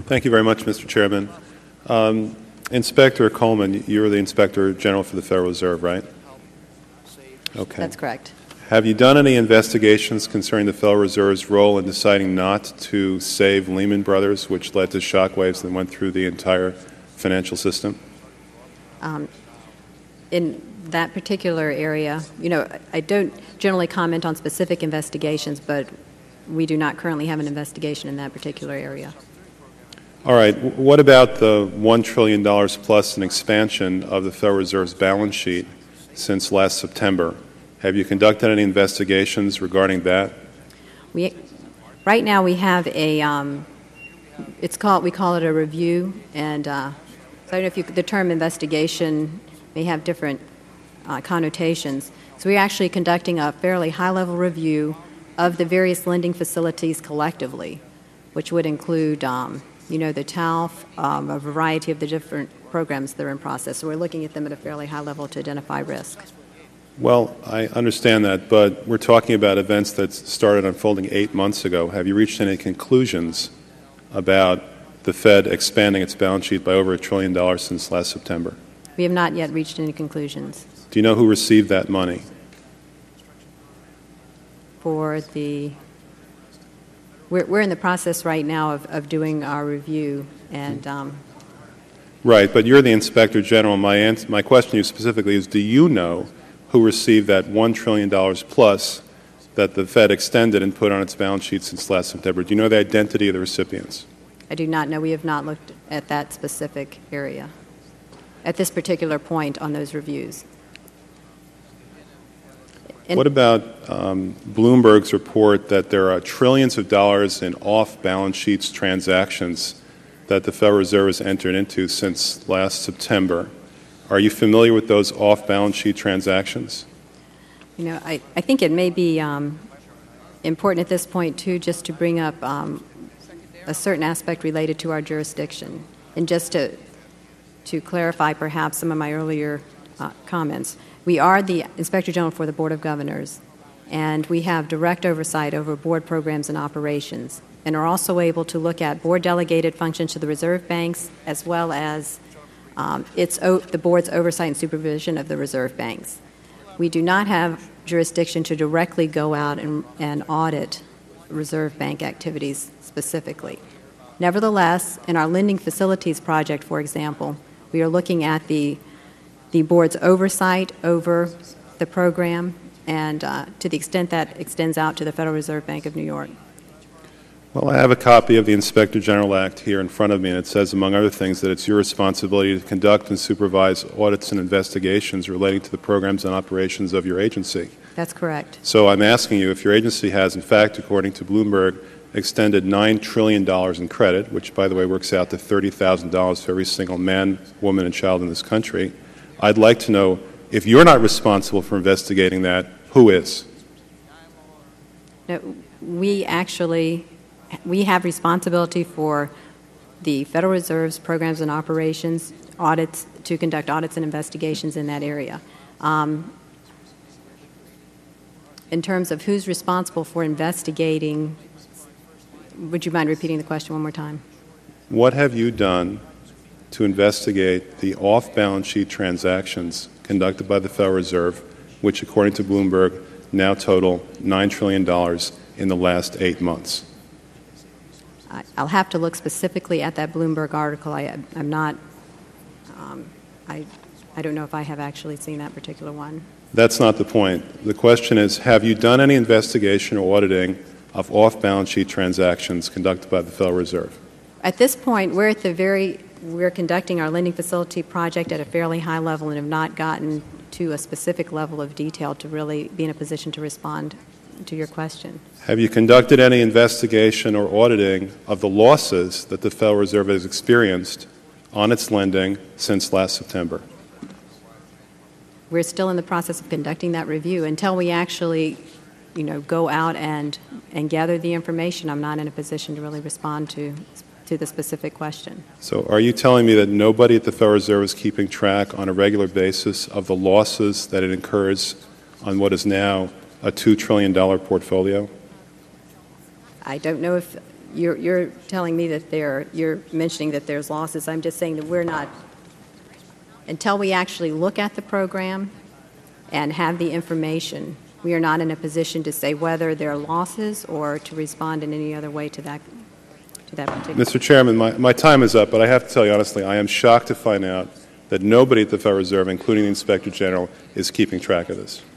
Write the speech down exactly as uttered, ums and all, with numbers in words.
Thank you very much, Mister Chairman. Um, Inspector Coleman, you're the Inspector General for the Federal Reserve, right? Okay. That's correct. Have you done any investigations concerning the Federal Reserve's role in deciding not to save Lehman Brothers, which led to shockwaves that went through the entire financial system? Um, in that particular area, you know, I don't generally comment on specific investigations, but we do not currently have an investigation in that particular area. All right. What about the one trillion dollars plus in expansion of the Federal Reserve's balance sheet since last September? Have you conducted any investigations regarding that? We, right now we have a, um, it's called, we call it a review, and uh, so I don't know if you, the term investigation may have different uh, connotations. So we're actually conducting a fairly high-level review of the various lending facilities collectively, which would include, um, you know, the T A L F, um, a variety of the different programs that are in process. So we're looking at them at a fairly high level to identify risk. Well, I understand that, but we're talking about events that started unfolding eight months ago. Have you reached any conclusions about the Fed expanding its balance sheet by over a trillion dollars since last September? We have not yet reached any conclusions. Do you know who received that money? For the, we're, we're in the process right now of, of doing our review, and um, right, but you're the Inspector General. My, answer, my question to you specifically is, do you know who received that one trillion dollars plus that the Fed extended and put on its balance sheet since last September? Do you know the identity of the recipients? I do not know. We have not looked at that specific area at this particular point on those reviews. And what about um, Bloomberg's report that there are trillions of dollars in off-balance sheets transactions that the Federal Reserve has entered into since last September? Are you familiar with those off-balance sheet transactions? You know, I, I think it may be um, important at this point, too, just to bring up um, a certain aspect related to our jurisdiction. And just to, to clarify perhaps some of my earlier uh, comments, we are the Inspector General for the Board of Governors, and we have direct oversight over board programs and operations, and are also able to look at board-delegated functions to the reserve banks, as well as um, its o the board's oversight and supervision of the reserve banks. We do not have jurisdiction to directly go out and, and audit reserve bank activities specifically. Nevertheless, in our lending facilities project, for example, we are looking at the the board's oversight over the program, and uh, to the extent that extends out to the Federal Reserve Bank of New York. Well, I have a copy of the Inspector General Act here in front of me, and it says, among other things, that it's your responsibility to conduct and supervise audits and investigations relating to the programs and operations of your agency. That's correct. So I'm asking you if your agency has, in fact, according to Bloomberg, extended nine trillion dollars in credit, which, by the way, works out to thirty thousand dollars for every single man, woman, and child in this country. I'd like to know, if you're not responsible for investigating that, who is? No, we actually, we have responsibility for the Federal Reserve's programs and operations, audits, to conduct audits and investigations in that area. Um, in terms of who's responsible for investigating, would you mind repeating the question one more time? What have you done to investigate the off-balance sheet transactions conducted by the Federal Reserve, which, according to Bloomberg, now total nine trillion dollars in the last eight months? I'll have to look specifically at that Bloomberg article. I, I'm not, um, I, I don't know if I have actually seen that particular one. That's not the point. The question is, have you done any investigation or auditing of off-balance sheet transactions conducted by the Federal Reserve? At this point, we're at the very We're conducting our lending facility project at a fairly high level and have not gotten to a specific level of detail to really be in a position to respond to your question. Have you conducted any investigation or auditing of the losses that the Federal Reserve has experienced on its lending since last September? We're still in the process of conducting that review. Until we actually, you know, go out and, and gather the information, I'm not in a position to really respond to to the specific question. So are you telling me that nobody at the Federal Reserve is keeping track on a regular basis of the losses that it incurs on what is now a two trillion dollars portfolio? I don't know if you're, you're telling me that there, you're mentioning that there's losses. I'm just saying that we're not, until we actually look at the program and have the information, we are not in a position to say whether there are losses or to respond in any other way to that, to that particular. Mister Chairman, my, my time is up, but I have to tell you honestly, I am shocked to find out that nobody at the Federal Reserve, including the Inspector General, is keeping track of this.